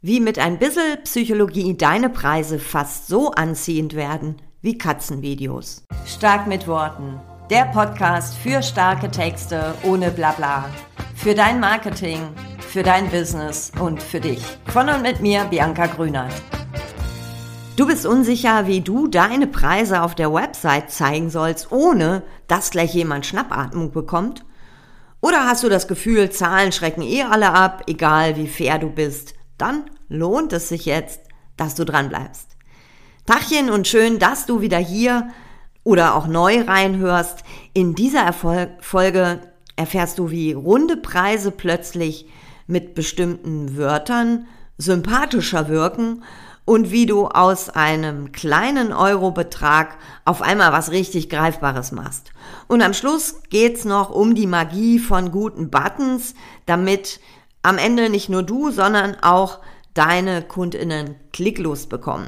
Wie mit ein bisschen Psychologie deine Preise fast so anziehend werden wie Katzenvideos. Stark mit Worten. Der Podcast für starke Texte ohne Blabla. Für dein Marketing, für dein Business und für dich. Von und mit mir, Bianca Grünert. Du bist unsicher, wie du deine Preise auf der Website zeigen sollst, ohne dass gleich jemand Schnappatmung bekommt? Oder hast du das Gefühl, Zahlen schrecken alle ab, egal wie fair du bist? Dann lohnt es sich jetzt, dass du dran bleibst. Tachchen und schön, dass du wieder hier oder auch neu reinhörst. In dieser Folge erfährst du, wie runde Preise plötzlich mit bestimmten Wörtern sympathischer wirken und wie du aus einem kleinen Eurobetrag auf einmal was richtig Greifbares machst. Und am Schluss geht's noch um die Magie von guten Buttons, damit am Ende nicht nur du, sondern auch deine KundInnen Klicklust bekommen.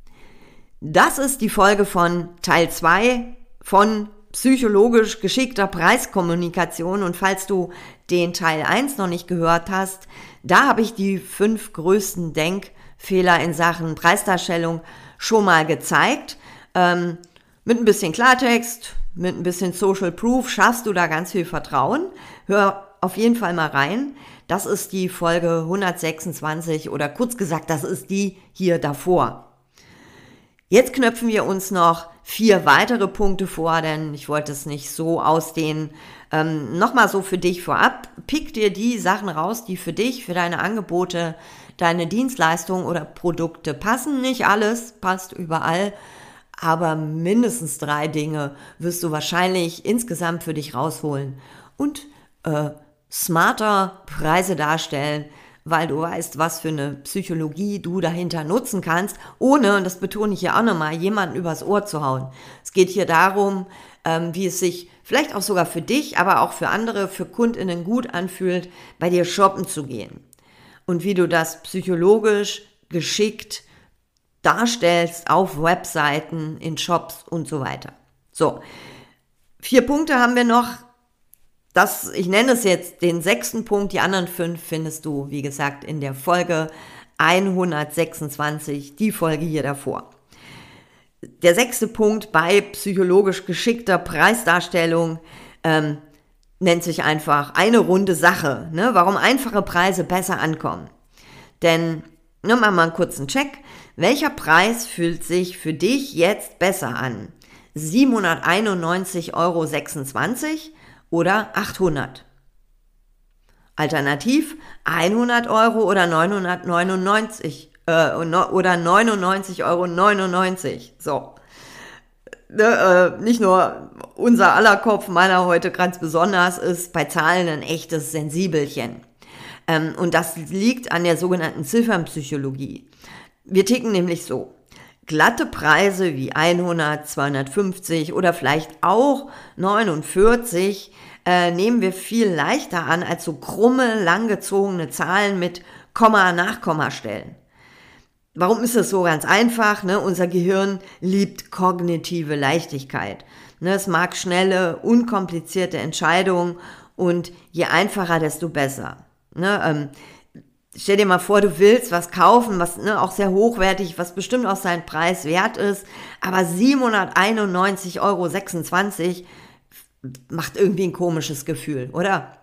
Das ist die Folge von Teil 2 von psychologisch geschickter Preiskommunikation. Und falls du den Teil 1 noch nicht gehört hast, da habe ich die 5 größten Denkfehler in Sachen Preisdarstellung schon mal gezeigt. Mit ein bisschen Klartext, mit ein bisschen Social Proof schaffst du da ganz viel Vertrauen. Hör auf jeden Fall mal rein. Das ist die Folge 126 oder kurz gesagt, das ist die hier davor. Jetzt knöpfen wir uns noch 4 weitere Punkte vor, denn ich wollte es nicht so ausdehnen. Nochmal so für dich vorab, pick dir die Sachen raus, die für dich, für deine Angebote, deine Dienstleistungen oder Produkte passen. Nicht alles passt überall, aber mindestens 3 Dinge wirst du wahrscheinlich insgesamt für dich rausholen und smarter Preise darstellen, weil du weißt, was für eine Psychologie du dahinter nutzen kannst, ohne, und das betone ich hier auch nochmal, jemanden übers Ohr zu hauen. Es geht hier darum, wie es sich vielleicht auch sogar für dich, aber auch für andere, für KundInnen gut anfühlt, bei dir shoppen zu gehen. Und wie du das psychologisch geschickt darstellst auf Webseiten, in Shops und so weiter. So, 4 Punkte haben wir noch. Ich nenne es jetzt den 6. Punkt, die anderen 5 findest du, wie gesagt, in der Folge 126, die Folge hier davor. Der 6. Punkt bei psychologisch geschickter Preisdarstellung nennt sich einfach eine runde Sache, ne? Warum einfache Preise besser ankommen. Denn, machen wir mal einen kurzen Check. Welcher Preis fühlt sich für dich jetzt besser an? 791,26 € oder 800. Alternativ 100 € oder 999 oder 99,99 €. So. Nicht nur unser aller Kopf, meiner heute ganz besonders, ist bei Zahlen ein echtes Sensibelchen. Und das liegt an der sogenannten Ziffernpsychologie. Wir ticken nämlich so. Glatte Preise wie 100, 250 oder vielleicht auch 49 nehmen wir viel leichter an als so krumme, langgezogene Zahlen mit Komma, Nachkommastellen. Warum ist das so? Ganz einfach, ne? Unser Gehirn liebt kognitive Leichtigkeit. Ne? Es mag schnelle, unkomplizierte Entscheidungen und je einfacher, desto besser. Ne? Stell dir mal vor, du willst was kaufen, was auch sehr hochwertig, was bestimmt auch seinen Preis wert ist, aber 791,26 € macht irgendwie ein komisches Gefühl, oder?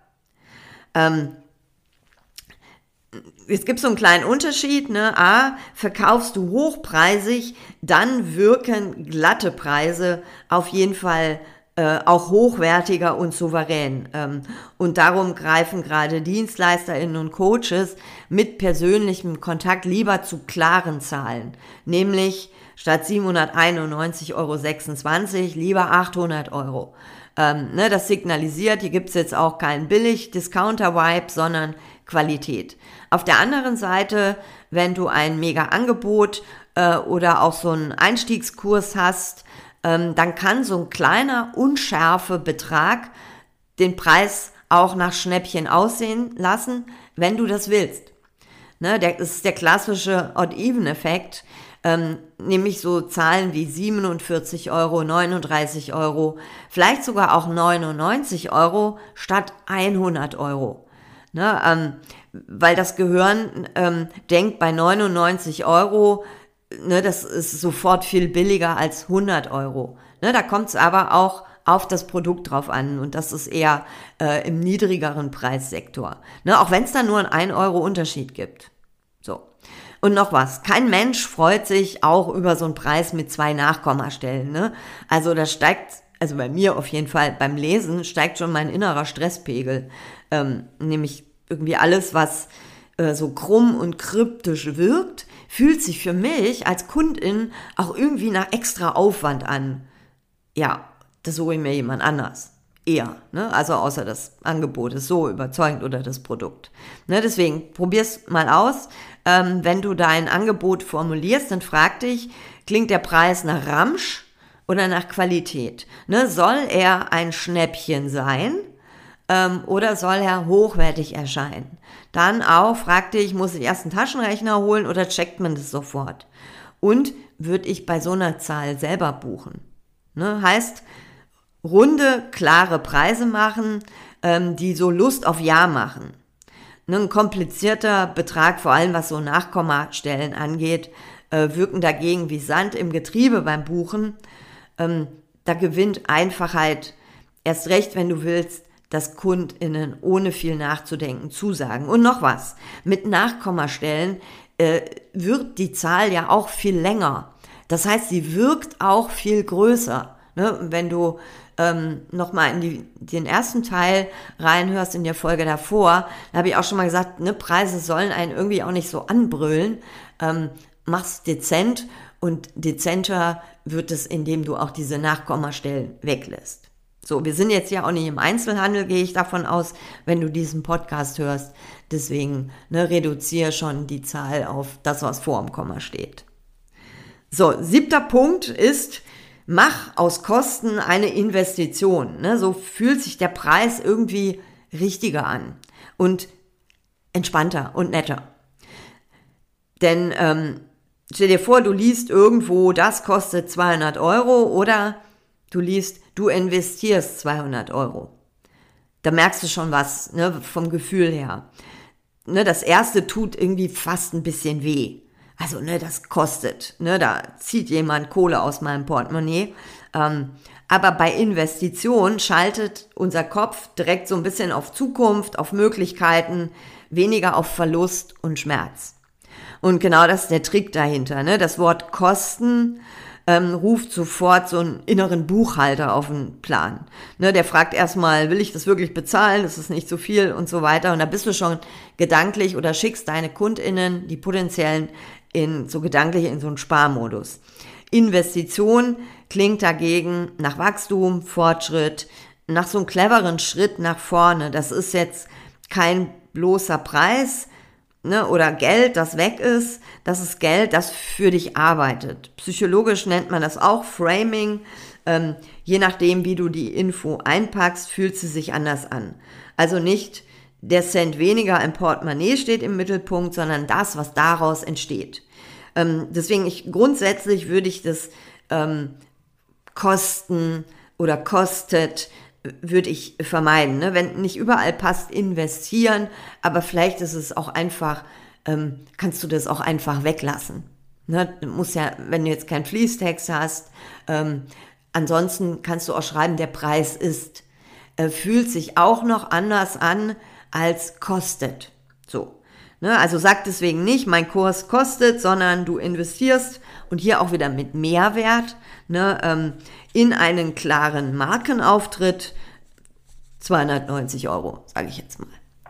Es gibt so einen kleinen Unterschied, ne? Verkaufst du hochpreisig, dann wirken glatte Preise auf jeden Fall auch hochwertiger und souverän. Und darum greifen gerade DienstleisterInnen und Coaches mit persönlichem Kontakt lieber zu klaren Zahlen. Nämlich statt 791,26 € lieber 800 €. Das signalisiert, hier gibt's jetzt auch keinen Billig-Discounter-Vibe, sondern Qualität. Auf der anderen Seite, wenn du ein Mega-Angebot oder auch so einen Einstiegskurs hast, dann kann so ein kleiner, unschärfer Betrag den Preis auch nach Schnäppchen aussehen lassen, wenn du das willst. Das ist der klassische Odd-Even-Effekt, nämlich so Zahlen wie 47 €, 39 €, vielleicht sogar auch 99 € statt 100 €. Ne, weil das Gehirn denkt bei 99 Euro, ne, das ist sofort viel billiger als 100 Euro. Ne, da kommt es aber auch auf das Produkt drauf an und das ist eher im niedrigeren Preissektor. Ne, auch wenn es da nur einen 1 Euro Unterschied gibt. So. Und noch was, kein Mensch freut sich auch über so einen Preis mit 2 Nachkommastellen. Ne? Also da steigt, also bei mir auf jeden Fall beim Lesen, steigt schon mein innerer Stresspegel. Nämlich irgendwie alles, was so krumm und kryptisch wirkt, fühlt sich für mich als Kundin auch irgendwie nach extra Aufwand an. Ja, das hole ich mir jemand anders. Eher, ne? Also außer das Angebot ist so überzeugend oder das Produkt. Ne? Deswegen, probier's mal aus. Wenn du dein Angebot formulierst, dann frag dich, klingt der Preis nach Ramsch oder nach Qualität? Ne? Soll er ein Schnäppchen sein oder soll er hochwertig erscheinen? Dann auch, frag dich, muss ich erst einen Taschenrechner holen oder checkt man das sofort? Und würde ich bei so einer Zahl selber buchen? Ne? Heißt, runde, klare Preise machen, die so Lust auf Ja machen. Ein komplizierter Betrag, vor allem was so Nachkommastellen angeht, wirken dagegen wie Sand im Getriebe beim Buchen. Da gewinnt Einfachheit erst recht, wenn du willst, dass KundInnen ohne viel nachzudenken zusagen. Und noch was, mit Nachkommastellen wird die Zahl ja auch viel länger. Das heißt, sie wirkt auch viel größer. Ne? Wenn du nochmal in den ersten Teil reinhörst in der Folge davor, da habe ich auch schon mal gesagt, ne, Preise sollen einen irgendwie auch nicht so anbrüllen. Mach's dezent und dezenter wird es, indem du auch diese Nachkommastellen weglässt. So, wir sind jetzt ja auch nicht im Einzelhandel, gehe ich davon aus, wenn du diesen Podcast hörst. Deswegen reduziere schon die Zahl auf das, was vor dem Komma steht. So, 7. Punkt ist, mach aus Kosten eine Investition. Ne? So fühlt sich der Preis irgendwie richtiger an und entspannter und netter. Denn stell dir vor, du liest irgendwo, das kostet 200 Euro oder du liest, du investierst 200 Euro. Da merkst du schon was, ne, vom Gefühl her. Ne, das erste tut irgendwie fast ein bisschen weh. Also, ne, das kostet, ne, da zieht jemand Kohle aus meinem Portemonnaie. Aber bei Investitionen schaltet unser Kopf direkt so ein bisschen auf Zukunft, auf Möglichkeiten, weniger auf Verlust und Schmerz. Und genau das ist der Trick dahinter, ne? Das Wort Kosten ruft sofort so einen inneren Buchhalter auf den Plan. Ne, der fragt erstmal, will ich das wirklich bezahlen? Das ist nicht so viel und so weiter. Und da bist du schon gedanklich oder schickst deine KundInnen, die potenziellen, so gedanklich in so einen Sparmodus. Investition klingt dagegen nach Wachstum, Fortschritt, nach so einem cleveren Schritt nach vorne. Das ist jetzt kein bloßer Preis, ne, oder Geld, das weg ist. Das ist Geld, das für dich arbeitet. Psychologisch nennt man das auch Framing. Je nachdem, wie du die Info einpackst, fühlt sie sich anders an. Also nicht der Cent weniger im Portemonnaie steht im Mittelpunkt, sondern das, was daraus entsteht. Deswegen grundsätzlich würde ich das Kosten oder kostet würde ich vermeiden. Ne? Wenn nicht überall passt, investieren, aber vielleicht ist es auch einfach, kannst du das auch einfach weglassen. Ne? Du musst ja, wenn du jetzt keinen Fließtext hast, ansonsten kannst du auch schreiben, der Preis ist, fühlt sich auch noch anders an als kostet. So. Ne? Also sag deswegen nicht, mein Kurs kostet, sondern du investierst und hier auch wieder mit Mehrwert, ne, in einen klaren Markenauftritt, 290 Euro, sage ich jetzt mal.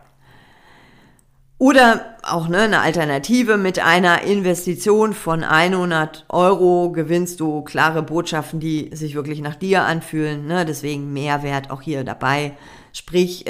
Oder auch eine Alternative, mit einer Investition von 100 Euro gewinnst du klare Botschaften, die sich wirklich nach dir anfühlen, ne? Deswegen Mehrwert auch hier dabei, sprich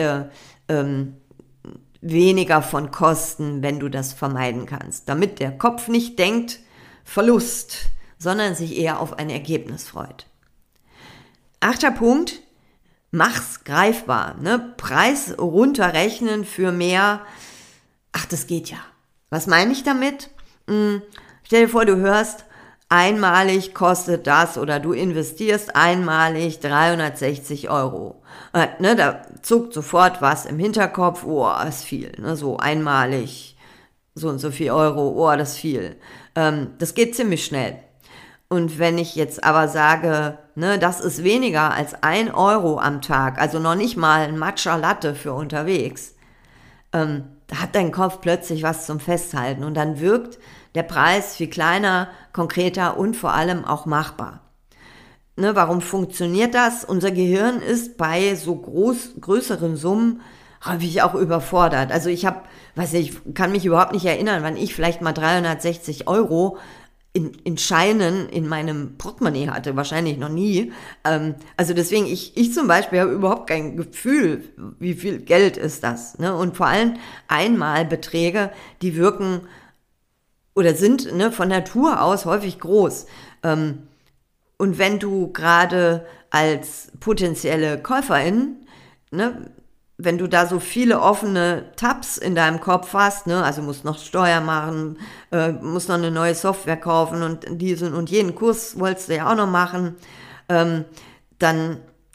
weniger von Kosten, wenn du das vermeiden kannst, damit der Kopf nicht denkt Verlust, sondern sich eher auf ein Ergebnis freut. 8. Punkt, mach's greifbar, ne? Preis runterrechnen für mehr. Ach, das geht ja. Was meine ich damit? Stell dir vor, du hörst, einmalig kostet das oder du investierst einmalig 360 Euro. Da zuckt sofort was im Hinterkopf, oh, ist viel, ne, so einmalig, so und so viel Euro, oh, das ist viel. Das geht ziemlich schnell. Und wenn ich jetzt aber sage, ne, das ist weniger als 1 Euro am Tag, also noch nicht mal ein Matcha Latte für unterwegs, da hat dein Kopf plötzlich was zum Festhalten und dann wirkt der Preis viel kleiner, konkreter und vor allem auch machbar. Ne, warum funktioniert das? Unser Gehirn ist bei so größeren Summen häufig auch überfordert. Also ich kann mich überhaupt nicht erinnern, wann ich vielleicht mal 360 Euro in Scheinen in meinem Portemonnaie hatte, wahrscheinlich noch nie. Also deswegen, ich zum Beispiel habe überhaupt kein Gefühl, wie viel Geld ist das. Ne? Und vor allem Einmalbeträge, die wirken oder sind, ne, von Natur aus häufig groß. Und wenn du gerade als potenzielle Käuferin, ne, wenn du da so viele offene Tabs in deinem Kopf hast, ne, also musst noch Steuer machen, musst noch eine neue Software kaufen und diesen und jeden Kurs wolltest du ja auch noch machen, dann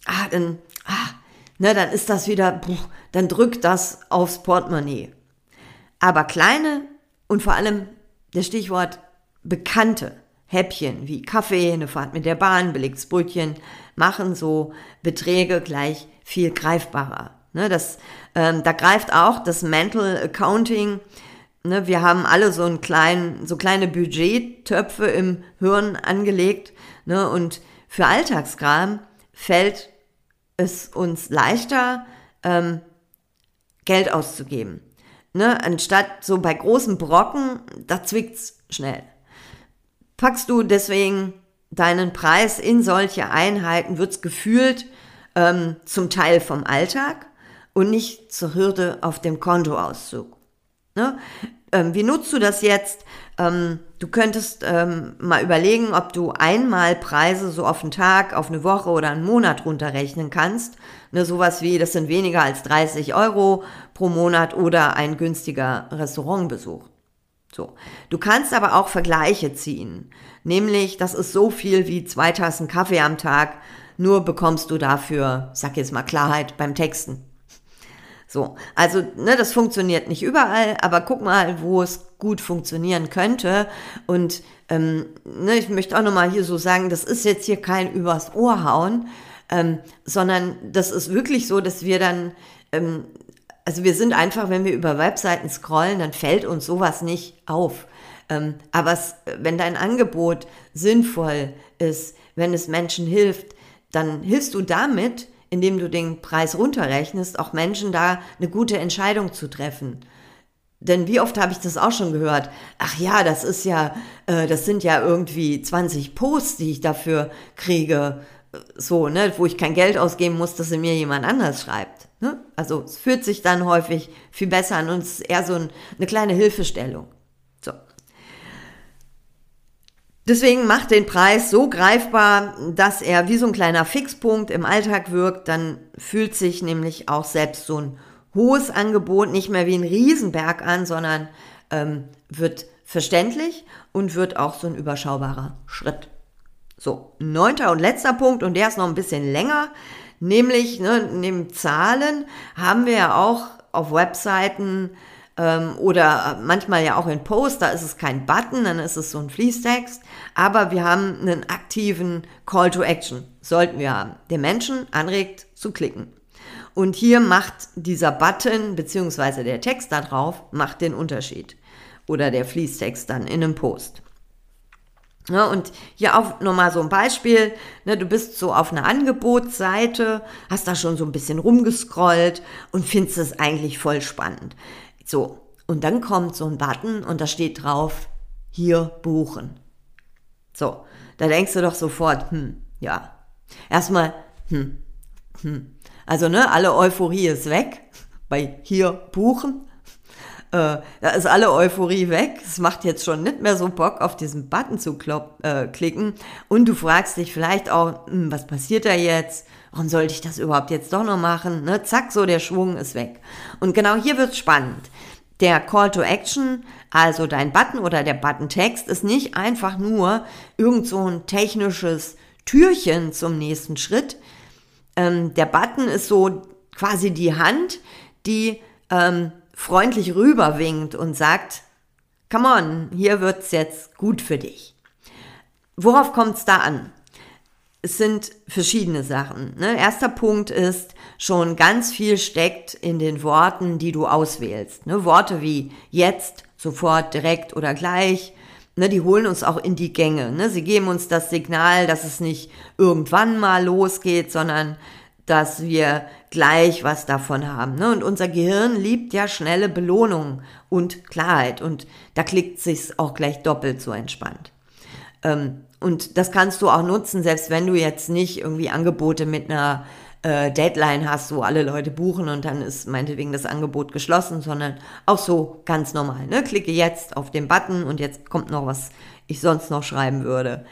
ist das wieder, dann drückt das aufs Portemonnaie. Aber kleine und vor allem das Stichwort bekannte Häppchen wie Kaffee, eine Fahrt mit der Bahn, belegtes Brötchen, machen so Beträge gleich viel greifbarer. Ne, da greift auch das Mental Accounting. Ne, wir haben alle so kleine Budgettöpfe im Hirn angelegt. Ne, und für Alltagskram fällt es uns leichter, Geld auszugeben. Ne, anstatt so bei großen Brocken, da zwickt's schnell. Packst du deswegen deinen Preis in solche Einheiten, wird's gefühlt zum Teil vom Alltag und nicht zur Hürde auf dem Kontoauszug. Ne? Wie nutzt du das jetzt? Du könntest mal überlegen, ob du Einmalpreise so auf einen Tag, auf eine Woche oder einen Monat runterrechnen kannst. Ne, sowas wie, das sind weniger als 30 Euro pro Monat oder ein günstiger Restaurantbesuch. So. Du kannst aber auch Vergleiche ziehen. Nämlich, das ist so viel wie 2 Tassen Kaffee am Tag, nur bekommst du dafür, ich sag jetzt mal Klarheit beim Texten. So, also ne, das funktioniert nicht überall, aber guck mal, wo es gut funktionieren könnte. Und ich möchte auch nochmal hier so sagen, das ist jetzt hier kein übers Ohr hauen, sondern das ist wirklich so, dass wir dann, also wir sind einfach, wenn wir über Webseiten scrollen, dann fällt uns sowas nicht auf. Aber wenn dein Angebot sinnvoll ist, wenn es Menschen hilft, dann hilfst du damit, indem du den Preis runterrechnest, auch Menschen da eine gute Entscheidung zu treffen. Denn wie oft habe ich das auch schon gehört? Ach ja, das sind ja irgendwie 20 Posts, die ich dafür kriege, so, ne, wo ich kein Geld ausgeben muss, dass sie mir jemand anders schreibt. Ne? Also es fühlt sich dann häufig viel besser an und es ist eher so eine kleine Hilfestellung. So. Deswegen macht den Preis so greifbar, dass er wie so ein kleiner Fixpunkt im Alltag wirkt. Dann fühlt sich nämlich auch selbst so ein hohes Angebot nicht mehr wie ein Riesenberg an, sondern wird verständlich und wird auch so ein überschaubarer Schritt. So, 9. und letzter Punkt, und der ist noch ein bisschen länger, nämlich neben Zahlen haben wir ja auch auf Webseiten oder manchmal ja auch in Posts, da ist es kein Button, dann ist es so ein Fließtext, aber wir haben einen aktiven Call to Action, sollten wir haben, der Menschen anregt zu klicken. Und hier macht dieser Button beziehungsweise der Text da drauf macht den Unterschied oder der Fließtext dann in einem Post. Ja, und hier auch nochmal so ein Beispiel, ne, du bist so auf einer Angebotsseite, hast da schon so ein bisschen rumgescrollt und findest es eigentlich voll spannend. So, und dann kommt so ein Button und da steht drauf, hier buchen. So, da denkst du doch sofort, ja, erstmal, also alle Euphorie ist weg, bei hier buchen. Da ist alle Euphorie weg. Es macht jetzt schon nicht mehr so Bock, auf diesen Button zu klicken. Und du fragst dich vielleicht auch, was passiert da jetzt? Warum sollte ich das überhaupt jetzt doch noch machen? Ne? Zack, so der Schwung ist weg. Und genau hier wird's spannend. Der Call to Action, also dein Button oder der Button-Text, ist nicht einfach nur irgend so ein technisches Türchen zum nächsten Schritt. Der Button ist so quasi die Hand, die freundlich rüberwinkt und sagt, come on, hier wird's jetzt gut für dich. Worauf kommt's da an? Es sind verschiedene Sachen. Ne? Erster Punkt ist, schon ganz viel steckt in den Worten, die du auswählst. Ne? Worte wie jetzt, sofort, direkt oder gleich, ne? Die holen uns auch in die Gänge. Ne? Sie geben uns das Signal, dass es nicht irgendwann mal losgeht, sondern dass wir gleich was davon haben. Ne? Und unser Gehirn liebt ja schnelle Belohnung und Klarheit. Und da klickt es sich auch gleich doppelt so entspannt. Und das kannst du auch nutzen, selbst wenn du jetzt nicht irgendwie Angebote mit einer Deadline hast, wo alle Leute buchen und dann ist meinetwegen das Angebot geschlossen, sondern auch so ganz normal. Ne? Klicke jetzt auf den Button und jetzt kommt noch, was ich sonst noch schreiben würde.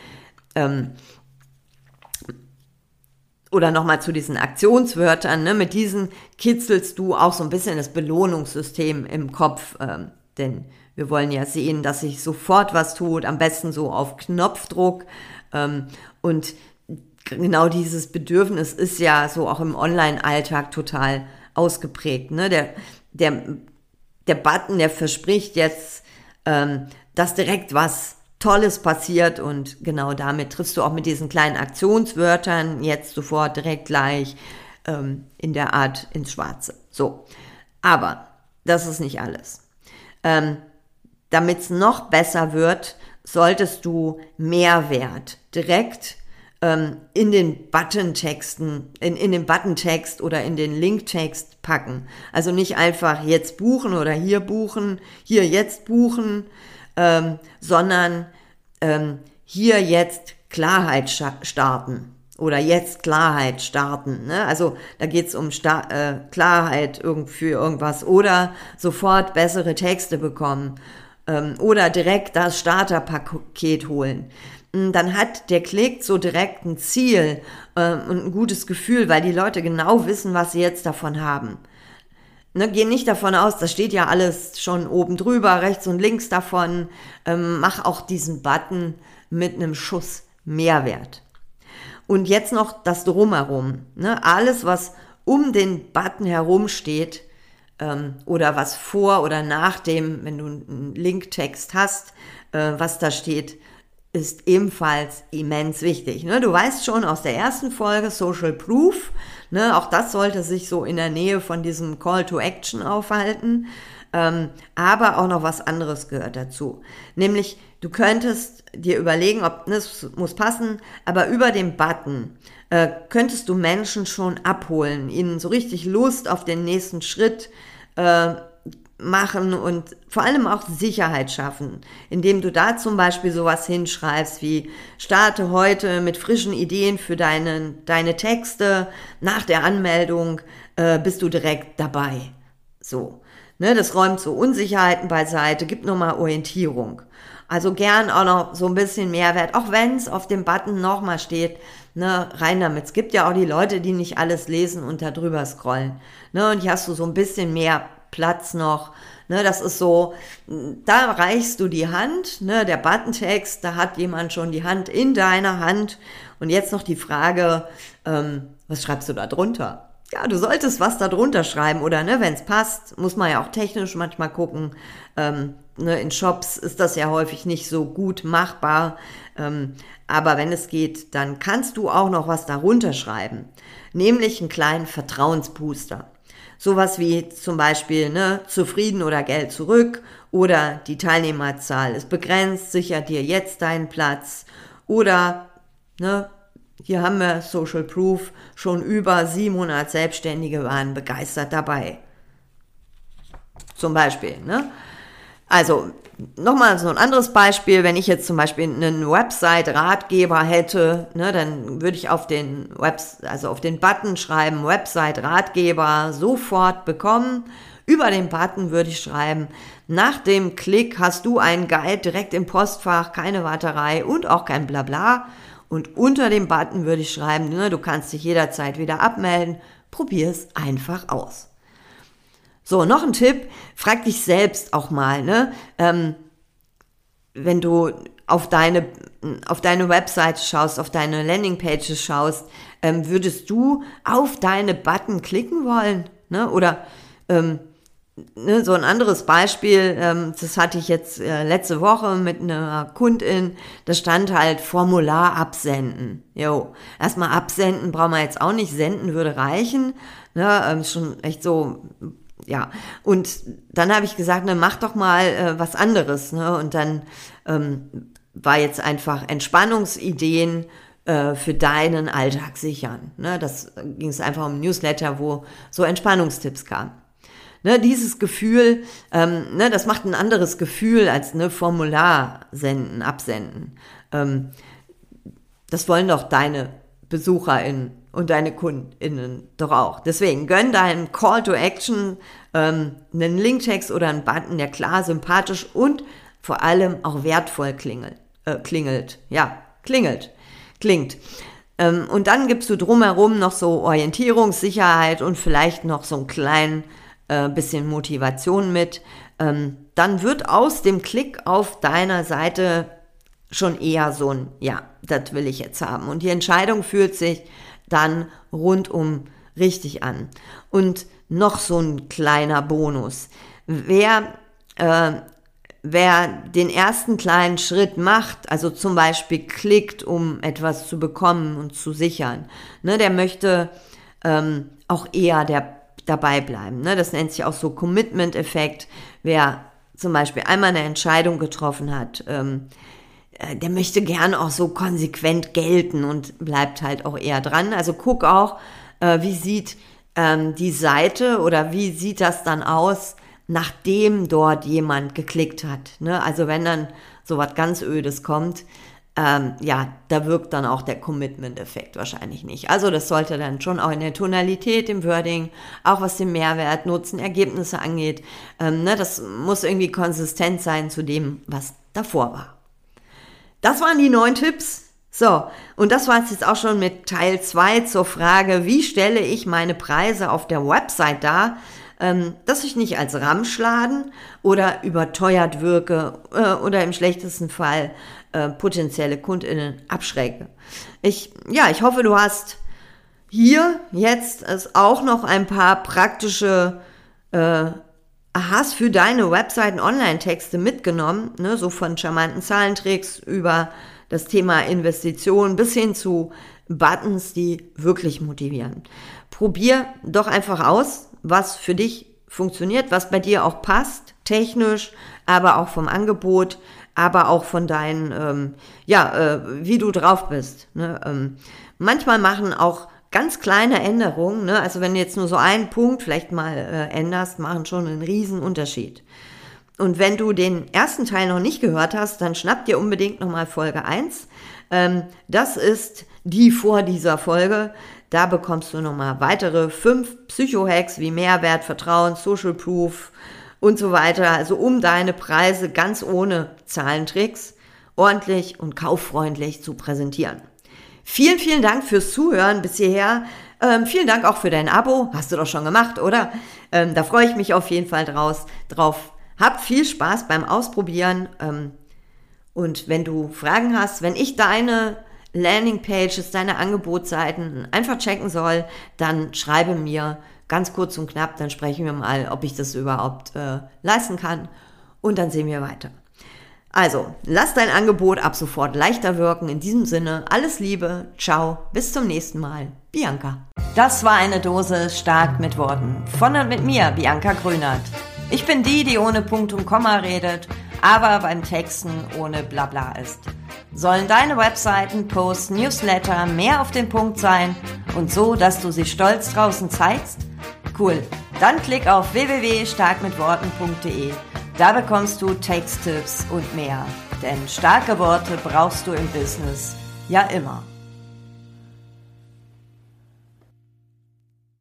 Oder nochmal zu diesen Aktionswörtern. Ne? Mit diesen kitzelst du auch so ein bisschen das Belohnungssystem im Kopf, denn wir wollen ja sehen, dass sich sofort was tut, am besten so auf Knopfdruck. Und genau dieses Bedürfnis ist ja so auch im Online-Alltag total ausgeprägt. Ne? Der Button, der verspricht jetzt, dass direkt was Tolles passiert und genau damit triffst du auch mit diesen kleinen Aktionswörtern jetzt sofort direkt gleich in der Art ins Schwarze. So, aber das ist nicht alles. Damit es noch besser wird, solltest du Mehrwert direkt in den Button-Texten, in den Button-Text oder in den Link-Text packen. Also nicht einfach jetzt buchen oder hier jetzt buchen, sondern hier jetzt Klarheit starten oder jetzt Klarheit starten. Ne? Also da geht's um Klarheit für irgendwas oder sofort bessere Texte bekommen oder direkt das Starterpaket holen. Dann hat der Klick so direkt ein Ziel und ein gutes Gefühl, weil die Leute genau wissen, was sie jetzt davon haben. Ne, geh nicht davon aus, das steht ja alles schon oben drüber, rechts und links davon. Mach auch diesen Button mit einem Schuss Mehrwert. Und jetzt noch das Drumherum. Ne? Alles, was um den Button herum steht oder was vor oder nach dem, wenn du einen Linktext hast, was da steht, ist ebenfalls immens wichtig. Ne? Du weißt schon aus der ersten Folge Social Proof, ne? Auch das sollte sich so in der Nähe von diesem Call to Action aufhalten, aber auch noch was anderes gehört dazu. Nämlich, du könntest dir überlegen, das muss passen, aber über den Button könntest du Menschen schon abholen, ihnen so richtig Lust auf den nächsten Schritt machen und vor allem auch Sicherheit schaffen, indem du da zum Beispiel sowas hinschreibst wie starte heute mit frischen Ideen für deine Texte, nach der Anmeldung bist du direkt dabei. So, ne, das räumt so Unsicherheiten beiseite, gibt nochmal Orientierung. Also gern auch noch so ein bisschen Mehrwert, auch wenn es auf dem Button nochmal steht, ne, rein damit. Es gibt ja auch die Leute, die nicht alles lesen und da drüber scrollen. Ne, und hier hast du so ein bisschen mehr Platz noch, ne, das ist so, da reichst du die Hand, ne, der Buttontext, da hat jemand schon die Hand in deiner Hand und jetzt noch die Frage, was schreibst du da drunter? Ja, du solltest was da drunter schreiben oder, ne, wenn es passt, muss man ja auch technisch manchmal gucken, ne, in Shops ist das ja häufig nicht so gut machbar, aber wenn es geht, dann kannst du auch noch was darunter schreiben, nämlich einen kleinen Vertrauensbooster. Sowas wie zum Beispiel, ne, zufrieden oder Geld zurück oder die Teilnehmerzahl ist begrenzt, sicher dir jetzt deinen Platz oder, ne, hier haben wir Social Proof, schon über 700 Selbstständige waren begeistert dabei. Zum Beispiel, ne. Also, nochmal so ein anderes Beispiel, wenn ich jetzt zum Beispiel einen Website-Ratgeber hätte, ne, dann würde ich auf den Button schreiben, Website-Ratgeber sofort bekommen. Über den Button würde ich schreiben, nach dem Klick hast du einen Guide direkt im Postfach, keine Warterei und auch kein Blabla. Und unter dem Button würde ich schreiben, ne, du kannst dich jederzeit wieder abmelden, probier es einfach aus. So, noch ein Tipp, frag dich selbst auch mal, ne, wenn du auf deine Website schaust, auf deine Landingpages schaust, würdest du auf deine Button klicken wollen? Ne? Oder so ein anderes Beispiel, das hatte ich jetzt letzte Woche mit einer Kundin, da stand halt Formular absenden. Erstmal absenden brauchen wir jetzt auch nicht, senden würde reichen, ne? Schon echt so, ja. Und dann habe ich gesagt, ne, mach doch mal was anderes, ne? Und dann war jetzt einfach Entspannungsideen für deinen Alltag sichern, ne? Das ging es einfach um Newsletter, wo so Entspannungstipps kamen. Ne, dieses Gefühl, das macht ein anderes Gefühl als Formular senden, absenden. Das wollen doch deine BesucherInnen und deine KundInnen doch auch. Deswegen gönn deinem Call to Action einen Linktext oder einen Button, der klar, sympathisch und vor allem auch wertvoll klingt. Und dann gibst du drumherum noch so Orientierungssicherheit und vielleicht noch so einen kleinen bisschen Motivation mit, dann wird aus dem Klick auf deiner Seite schon eher so ein, ja, das will ich jetzt haben. Und die Entscheidung fühlt sich dann rundum richtig an. Und noch so ein kleiner Bonus. Wer den ersten kleinen Schritt macht, also zum Beispiel klickt, um etwas zu bekommen und zu sichern, ne, der möchte auch eher dabei bleiben. Ne? Das nennt sich auch so Commitment-Effekt. Wer zum Beispiel einmal eine Entscheidung getroffen hat, der möchte gern auch so konsequent gelten und bleibt halt auch eher dran. Also guck auch, wie sieht die Seite oder wie sieht das dann aus, nachdem dort jemand geklickt hat. Ne? Also wenn dann so was ganz Ödes kommt, da wirkt dann auch der Commitment-Effekt wahrscheinlich nicht. Also das sollte dann schon auch in der Tonalität, im Wording, auch was den Mehrwert, Nutzen, Ergebnisse angeht, das muss irgendwie konsistent sein zu dem, was davor war. Das waren die 9 Tipps. So, und das war es jetzt auch schon mit Teil 2 zur Frage, wie stelle ich meine Preise auf der Website dar, dass ich nicht als Ramschladen oder überteuert wirke oder im schlechtesten Fall potenzielle KundInnen abschrecke. Ich hoffe, du hast hier jetzt auch noch ein paar praktische Ahas für deine Webseiten Online-Texte mitgenommen, ne, so von charmanten Zahlentricks über das Thema Investitionen bis hin zu Buttons, die wirklich motivieren. Probier doch einfach aus, was für dich funktioniert, was bei dir auch passt, technisch, aber auch vom Angebot, aber auch von deinen, wie du drauf bist. Ne? Manchmal machen auch ganz kleine Änderungen, ne? Also wenn du jetzt nur so einen Punkt vielleicht mal änderst, machen schon einen riesen Unterschied. Und wenn du den ersten Teil noch nicht gehört hast, dann schnapp dir unbedingt nochmal Folge 1. Das ist die vor dieser Folge. Da bekommst du nochmal weitere 5 Psycho-Hacks wie Mehrwert, Vertrauen, Social Proof und so weiter. Also um deine Preise ganz ohne Zahlentricks ordentlich und kauffreundlich zu präsentieren. Vielen, vielen Dank fürs Zuhören bis hierher. Vielen Dank auch für dein Abo. Hast du doch schon gemacht, oder? Da freue ich mich auf jeden Fall drauf. Hab viel Spaß beim Ausprobieren. Und wenn du Fragen hast, wenn ich deine Landingpages, deine Angebotsseiten einfach checken soll, dann schreibe mir ganz kurz und knapp, dann sprechen wir mal, ob ich das überhaupt leisten kann und dann sehen wir weiter. Also, lass dein Angebot ab sofort leichter wirken. In diesem Sinne, alles Liebe, ciao, bis zum nächsten Mal. Bianca. Das war eine Dose stark mit Worten. Von und mit mir, Bianca Grünert. Ich bin die ohne Punkt und Komma redet, aber beim Texten ohne Blabla ist. Sollen deine Webseiten, Posts, Newsletter mehr auf den Punkt sein und so, dass du sie stolz draußen zeigst? Cool, dann klick auf www.starkmitworten.de. Da bekommst du Texttipps und mehr. Denn starke Worte brauchst du im Business ja immer.